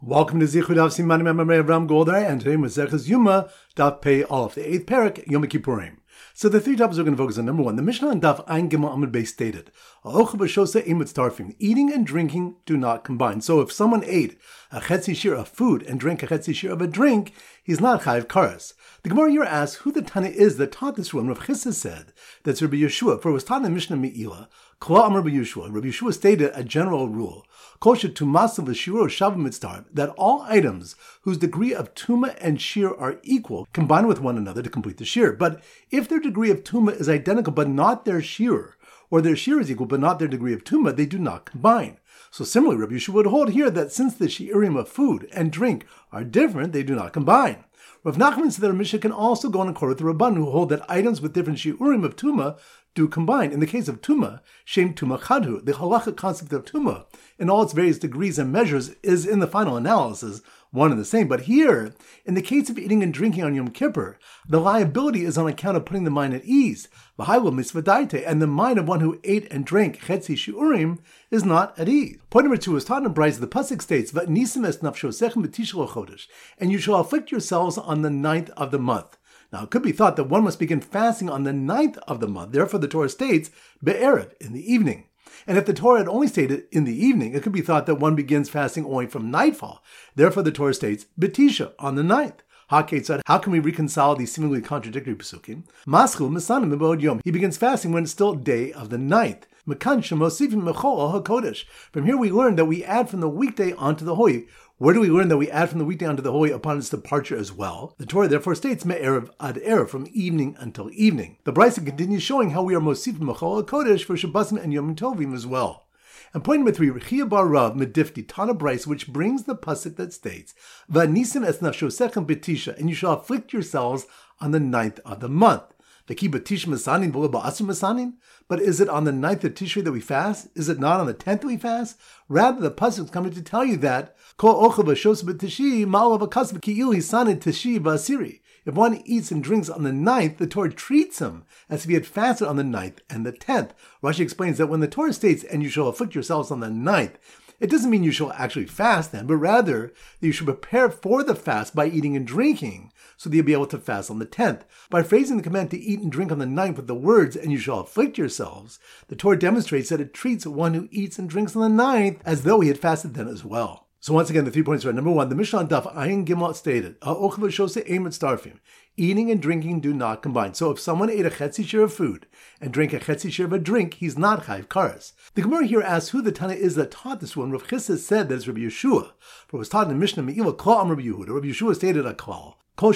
Welcome to Zichud Daf Siman Memamrei Avram Goldar, and today Maseches Yuma Daf Pei Aleph, the 8th parak, Yom Kippurim. So the three topics we're going to focus on. Number one, the Mishnah on Daf Ein Gimel Amud Beis stated, eating and drinking do not combine. So if someone ate a chetzi shir of food and drank a chetzi shir of a drink, he's not chayiv karas. The Gemara here asks who the Tana is that taught this rule. Rav Chisda said that's Rabbi Yeshua, for it was taught in the Mishnah Me'ilah. Kla Amar Rabbi Yeshua. Rabbi Yeshua stated a general rule that all items whose degree of tuma and shir are equal combine with one another to complete the shir. But if their degree of tuma is identical but not their shir, or their shir is equal but not their degree of tuma, they do not combine. So similarly, Rabbi Yeshua would hold here that since the shiurim of food and drink are different, they do not combine. Rav Nachman said that our Mishnah can also go on accord with the Rabban who hold that items with different shiurim of tuma do combine. In the case of tuma, shem tuma chadhu, the halachic concept of tuma, in all its various degrees and measures, is in the final analysis one and the same. But here, in the case of eating and drinking on Yom Kippur, the liability is on account of putting the mind at ease. V'hailu mitzvah, and the mind of one who ate and drank chetzi shiurim is not at ease. Point number two is taught in Brisa. The pasuk states, "V'nisim es nafshosechem b'tishul chodesh," and you shall afflict yourselves on the 9th of the month. Now, it could be thought that one must begin fasting on the 9th of the month. Therefore, the Torah states, be'erev, in the evening. And if the Torah had only stated in the evening, it could be thought that one begins fasting only from nightfall. Therefore, the Torah states, betisha, on the 9th. HaKetzad, how can we reconcile these seemingly contradictory pasukim? Maschu misanim mibod yom. He begins fasting when it's still day of the 9th. From here we learn that we add from the weekday onto the holy. Where do we learn that we add from the weekday onto the holy upon its departure as well? The Torah therefore states me'erev ad erev, from evening until evening. The Brisa continues showing how we are mosifim mechol HaKodesh for Shabbosim and Yom Tovim as well. And point number three, Rechia bar Rav Medifti Tana Brisa, which brings the pasuk that states, "V'nisim es nafshosechem betisha," and you shall afflict yourselves on the 9th of the month. But is it on the 9th of Tishrei that we fast? Is it not on the 10th that we fast? Rather, the pasuk is coming to tell you that if one eats and drinks on the 9th, the Torah treats him as if he had fasted on the 9th and the 10th. Rashi explains that when the Torah states, "and you shall afflict yourselves on the 9th," it doesn't mean you shall actually fast then, but rather that you should prepare for the fast by eating and drinking, so that you'll be able to fast on the 10th. By phrasing the command to eat and drink on the 9th with the words, "and you shall afflict yourselves," the Torah demonstrates that it treats one who eats and drinks on the 9th as though he had fasted then as well. So once again, the 3 points are: number one, the Mishnah on Daf Ayin Gimel stated, eating and drinking do not combine. So if someone ate a chetzi shir of food and drank a chetzi shir of a drink, he's not chayiv karas. The Gemara here asks who the Tana is that taught this one. Rav Chisda said that it's Rabbi Yeshua, for it was taught in the Mishnah Me'ilah Kla Amar Rabbi Yehuda. Rabbi Yeshua stated a klal,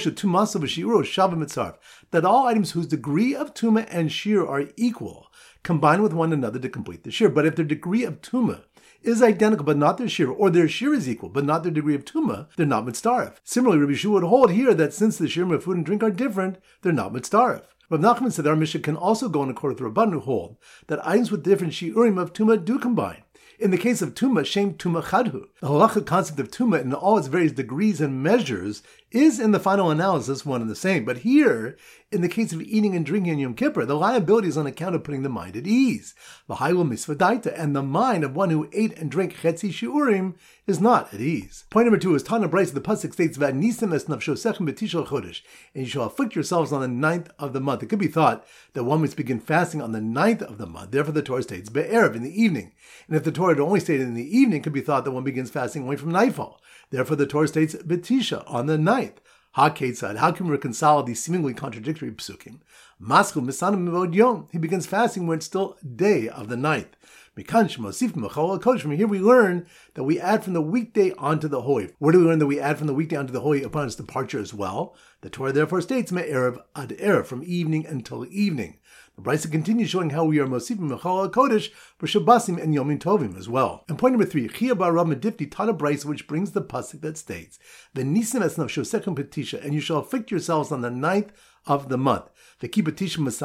that all items whose degree of tuma and shir are equal combine with one another to complete the shir. But if their degree of tuma is identical but not their shir, or their shir is equal but not their degree of tuma, they're not mitzdaref. Similarly, Rabbi Yeshua would hold here that since the shirim of food and drink are different, they're not mitzdaref. Rav Nachman said that our Mishnah can also go in accord with the Rabban who hold that items with different shiurim of tuma do combine. In the case of tuma, shem tuma chadhu. The halachic concept of tuma in all its various degrees and measures is in the final analysis one and the same. But here, in the case of eating and drinking on Yom Kippur, the liability is on account of putting the mind at ease. V'hailu mitzvah daita, and the mind of one who ate and drank chetzi shiurim is not at ease. Point number two is Tana Brisa. The pasuk states, "V'nisim es nafshosechem b'tishul chodesh," and you shall afflict yourselves on the 9th of the month. It could be thought that one must begin fasting on the 9th of the month. Therefore, the Torah states be'erev, in the evening. And if the Torah had only stated in the evening, it could be thought that one begins fasting only from nightfall. Therefore, the Torah states betisha, on the 9th. HaKetzad, how can we reconcile these seemingly contradictory psukim? Maschu misanim mivod yom. He begins fasting when it's still day of the 9th. From here we learn that we add from the weekday onto the holy. Where do we learn that we add from the weekday onto the holy upon its departure as well? The Torah therefore states me'erev ad erev, from evening until evening. The Brisa continues showing how we are mosifim mechol HaKodesh for Shabbosim and Yom Tovim as well. And point number three, Rechia bar Rav Medifti taught a Brisa which brings the pasuk that states, "V'nisim es nafshosechem betisha," and you shall afflict yourselves on the 9th of the month. But is it on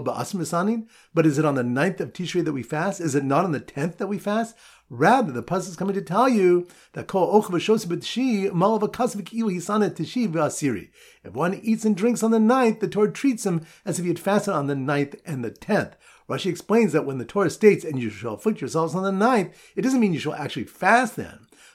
the 9th of Tishrei that we fast? Is it not on the 10th that we fast? Rather, the pasuk is coming to tell you that if one eats and drinks on the 9th, the Torah treats him as if he had fasted on the 9th and the 10th. Rashi explains that when the Torah states, "and you shall afflict yourselves on the 9th," it doesn't mean you shall actually fast then,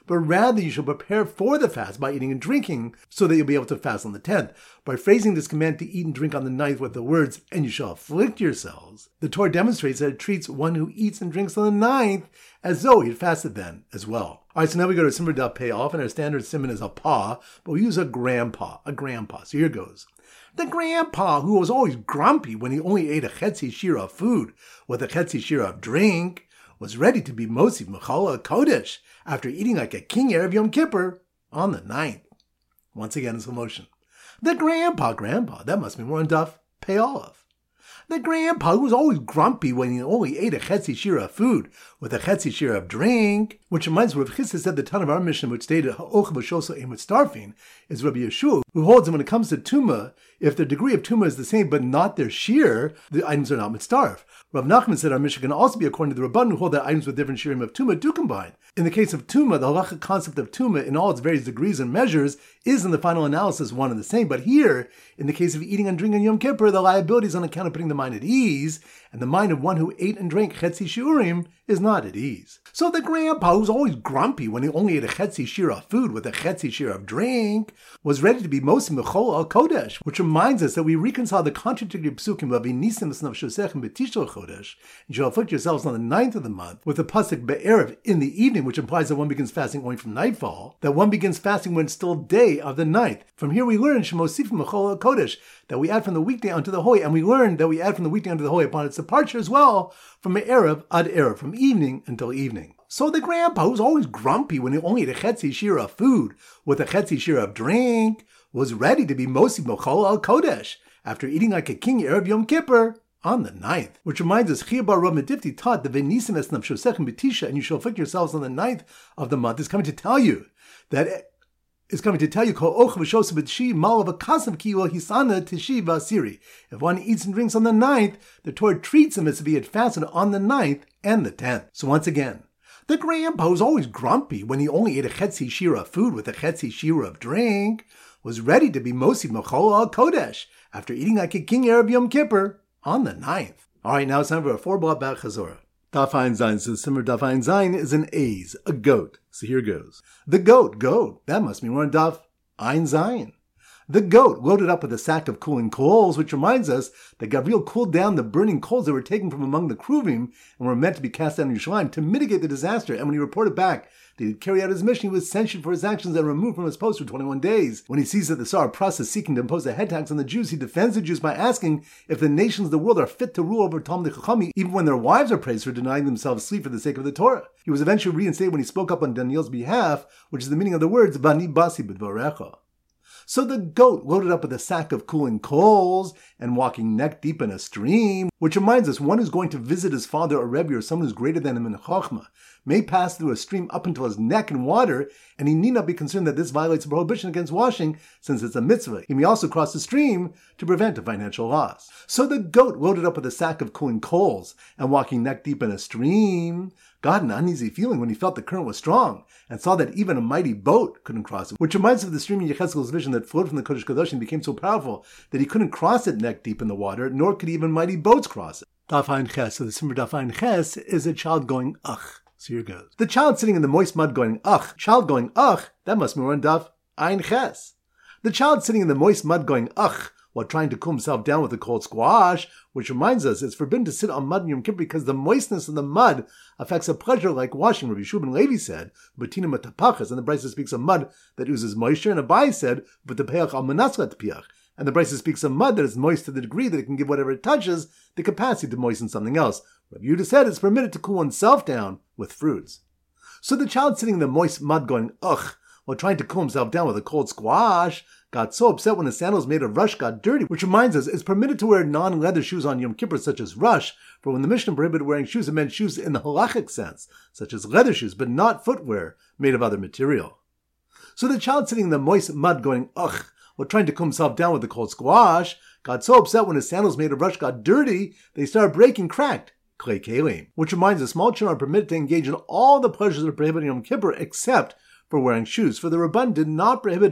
but rather you shall prepare for the fast by eating and drinking, so that you'll be able to fast on the 10th. By phrasing this command to eat and drink on the 9th with the words, and you shall afflict yourselves, the Torah demonstrates that it treats one who eats and drinks on the 9th as though he had fasted then as well. All right, so now we go to Simmer Daf Pei Aleph, and our standard simon is a pa, but we use a grandpa. So here goes. The grandpa, who was always grumpy when he only ate a chetzi shira of food with a chetzi shira of drink, was ready to be Mosif Mechala Kodesh after eating like a king Erev Yom Kippur on the 9th. Once again in slow motion. The grandpa, that must be more on Daf Pei Aleph. The grandpa, who was always grumpy when he only ate a chetzi shira of food with a chetzi shira of drink, which reminds me of Rav Chisda said the ton of our Mishnah, which stated Ha'och v'shoso ein mitztarfin, is Rabbi Yeshua, who holds that when it comes to Tumah, if their degree of Tumah is the same but not their shear, the items are not mitztarf. Rav Nachman said our Mishnah can also be according to the Rabban, who hold that items with different shirim of Tumah do combine. In the case of Tumah, the halachic concept of Tumah in all its various degrees and measures is in the final analysis one and the same, but here, in the case of eating and drinking on Yom Kippur, the liability is on account of putting the mind at ease, and the mind of one who ate and drank chetzi shiurim is not at ease. So the grandpa, who's always grumpy when he only ate a chetzi shira of food with a chetzi shira of drink, was ready to be Mosif Mechol al Kodesh, which reminds us that we reconcile the contradictory psukim of V'nisim Esnavshosechem B'Tishel Chodesh, and shall afflict yourselves on the 9th of the month, with the pasuk Be'erev in the evening, which implies that one begins fasting only from nightfall, that one begins fasting when it's still day of the 9th. From here we learn Shemosif Mechol al Kodesh, that we add from the weekday unto the holy, and we learn that we add from the weekday unto the holy upon its departure as well, from Erev ad Erev, from evening until evening. So the grandpa, who's always grumpy when he only ate a chetzi shira of food with a chetzi shira of drink, was ready to be Mosif Mechol al Kodesh after eating like a king Erev Yom Kippur on the 9th. Which reminds us, Chia bar Rav Medifti taught the V'nisim es nafshosechem b'tisha, and you shall afflict yourselves on the 9th of the month, is coming to tell you that Kol och v'shos b'tshi malav akasav ki ul hisana tishi v'asiri. If one eats and drinks on the 9th, the Torah treats him as if he had fasted on the 9th and the 10th. So once again, the grandpa, who's always grumpy when he only ate a chetzi shira of food with a chetzi shira of drink, was ready to be Mosif Mechol al Kodesh after eating like a king Erev Yom Kippur on the 9th. All right, now it's time for a 4-block back chazorah. Daf Ayin Zayin. So the simmer Daf Ayin Zayin is an A's, a goat. So here goes. The goat. That must mean we're on Daf Ayin Zayin. The goat loaded up with a sack of cooling coals, which reminds us that Gabriel cooled down the burning coals that were taken from among the Kruvim and were meant to be cast down in Yerushalayim to mitigate the disaster. And when he reported back that he had carried out his mission, he was censured for his actions and removed from his post for 21 days. When he sees that the Tsar Pras is seeking to impose a head tax on the Jews, he defends the Jews by asking if the nations of the world are fit to rule over Talmidei Chachamim, even when their wives are praised for denying themselves sleep for the sake of the Torah. He was eventually reinstated when he spoke up on Daniel's behalf, which is the meaning of the words, Vani basi b'dvarecha. So the goat loaded up with a sack of cooling coals and walking neck deep in a stream, which reminds us one who's going to visit his father or Rebbe or someone who's greater than him in Chochmah may pass through a stream up until his neck in water, and he need not be concerned that this violates a prohibition against washing, since it's a mitzvah. He may also cross the stream to prevent a financial loss. So the goat loaded up with a sack of cooling coals and walking neck deep in a stream got an uneasy feeling when he felt the current was strong, and saw that even a mighty boat couldn't cross it, which reminds us of the stream in Yechezkel's vision that flowed from the Kodesh Kadosh and became so powerful that he couldn't cross it neck deep in the water, nor could even mighty boats cross it. Daf Ayin Ches. So the simmer Daf Ayin Ches is a child going ach. So here goes. The child sitting in the moist mud going ach. Child going ach, that must be on Daf Ayin Ches. The child sitting in the moist mud going ach while trying to cool himself down with a cold squash, which reminds us it's forbidden to sit on mud in Yom Kippur because the moistness of the mud affects a pleasure like washing. Rabbi Shua ben Levi said, "Betina matapachas," and the Brisa speaks of mud that oozes moisture, and Abai said, "V'tepeach al manasrat piach," and the Brisa speaks of mud that is moist to the degree that it can give whatever it touches the capacity to moisten something else. Rabbi Yehuda said it's permitted to cool oneself down with fruits. So the child sitting in the moist mud going ugh while trying to cool himself down with a cold squash got so upset when his sandals made of rush got dirty, which reminds us it's permitted to wear non-leather shoes on Yom Kippur such as rush, for when the Mishnah prohibited wearing shoes, it meant shoes in the halachic sense, such as leather shoes, but not footwear made of other material. So the child sitting in the moist mud going ugh while trying to cool himself down with a cold squash got so upset when his sandals made of rush got dirty, they started breaking, cracked. Klei kelim. Which reminds us, small children are permitted to engage in all the pleasures of prohibited Yom Kippur except for wearing shoes. For the Rabban did not prohibit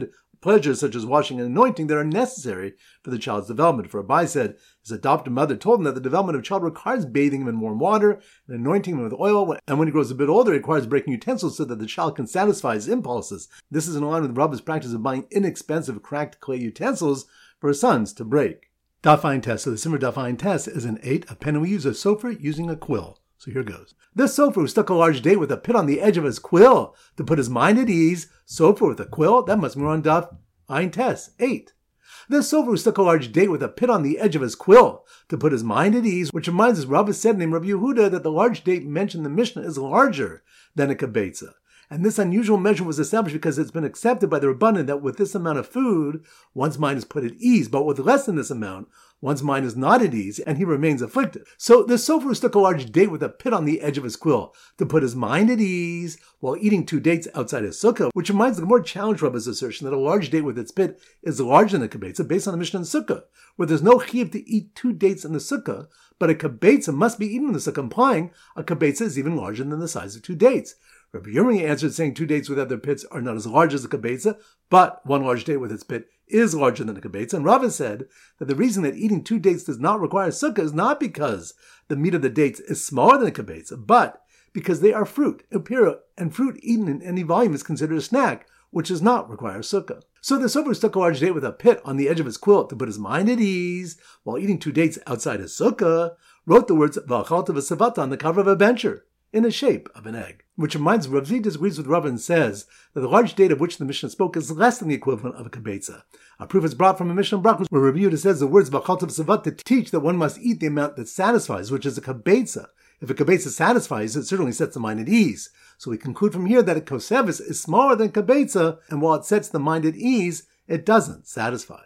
pleasures such as washing and anointing that are necessary for the child's development. For Abai said, his adopted mother told him that the development of child requires bathing him in warm water and anointing him with oil, and when he grows a bit older, it requires breaking utensils so that the child can satisfy his impulses. This is in line with Rabba's practice of buying inexpensive cracked clay utensils for his sons to break. Daf Ayin Tes. So the Simmer Daf Ayin Tes is an 8, a pen, and we use a sofer using a quill. So here goes. This sofer who stuck a large date with a pit on the edge of his quill to put his mind at ease. Sofer with a quill? That must be on Daf Ayin Tes, 8. This sofer who stuck a large date with a pit on the edge of his quill to put his mind at ease, which reminds us, Rabbi said named Rabbi Yehuda that the large date mentioned in the Mishnah is larger than a kibetza. And this unusual measure was established because it's been accepted by the Rabbanan that with this amount of food, one's mind is put at ease, but with less than this amount, one's mind is not at ease, and he remains afflicted. So the sofer who stuck a large date with a pit on the edge of his quill to put his mind at ease while eating 2 dates outside his sukkah, which reminds the more challenged Rabba's assertion that a large date with its pit is larger than a kibetza based on the Mishnah in sukkah, where there's no chiyuv to eat 2 dates in the sukkah, but a kibetza must be eaten in the sukkah, implying a kibetza is even larger than the size of 2 dates. Rabbi Yirmiyah answered saying 2 dates without their pits are not as large as a kibetza, but 1 large date with its pit is larger than a kibetza. And Rava said that the reason that eating 2 dates does not require sukkah is not because the meat of the dates is smaller than a kibetza, but because they are fruit, imperial, and fruit eaten in any volume is considered a snack, which does not require sukkah. So the sofer stuck a large date with a pit on the edge of his quill to put his mind at ease while eating 2 dates outside his sukkah, wrote the words V'achalta v'savata on the cover of a bencher, in the shape of an egg. Which reminds me, Rav Zvi disagrees with Rav and says that the large date of which the Mishnah spoke is less than the equivalent of a kibetza. A proof is brought from a Mishnah in Brachos where Rav Yehuda says the words v'achalta v'savat to teach that one must eat the amount that satisfies, which is a kibetza. If a kibetza satisfies, it certainly sets the mind at ease. So we conclude from here that a kosevis is smaller than kibetza, and while it sets the mind at ease, it doesn't satisfy.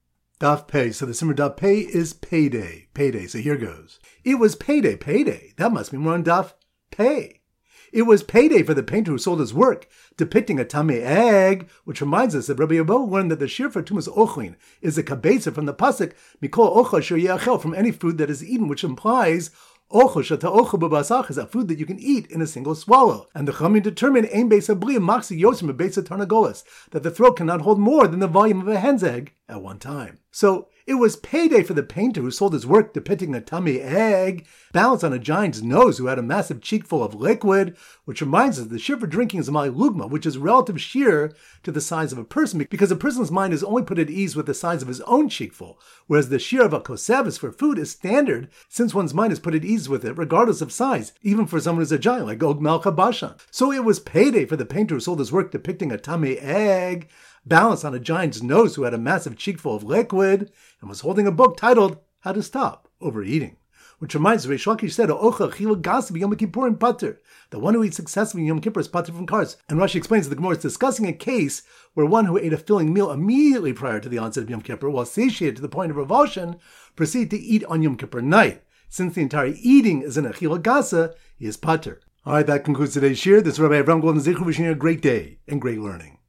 Daf Pei. So the Simmer Daf Pei is payday. Payday. So here goes. It was payday. Payday. That must be more on Daf Pei. It was payday for the painter who sold his work, depicting a tamei egg, which reminds us that Rabbi Yehuda learned that the shir for tumas ochlin is a kabetza from the pasuk mikol ochel asher yeachel, from any food that is eaten, which implies ochel shata ochel b'basach is a food that you can eat in a single swallow. And the Chachamim determined ein beis habli maxi yosim beis tarnagolas, that the throat cannot hold more than the volume of a hen's egg at one time. So it was payday for the painter who sold his work depicting a tamei egg balanced on a giant's nose who had a massive cheek full of liquid, which reminds us that the shear for drinking is a mali lugma, which is relative shear to the size of a person, because a person's mind is only put at ease with the size of his own cheekful, whereas the shear of a kosevis for food is standard, since one's mind is put at ease with it regardless of size, even for someone who's a giant like Og Melcha Bashan. So it was payday for the painter who sold his work depicting a tamei egg balanced on a giant's nose who had a massive cheekful of liquid and was holding a book titled How to Stop Overeating. Which reminds us, Reish Lakish said, "Ocha chila gas b'Yom Kippurim pater." The one who eats successfully in Yom Kippur is pater from carbs. And Rashi explains that the Gemara is discussing a case where one who ate a filling meal immediately prior to the onset of Yom Kippur, while satiated to the point of revulsion, proceeded to eat on Yom Kippur night. Since the entire eating is an achila gasa, he is pater. All right, that concludes today's shir. This is Rabbi Avram Golden Zichru wishing you a great day and great learning.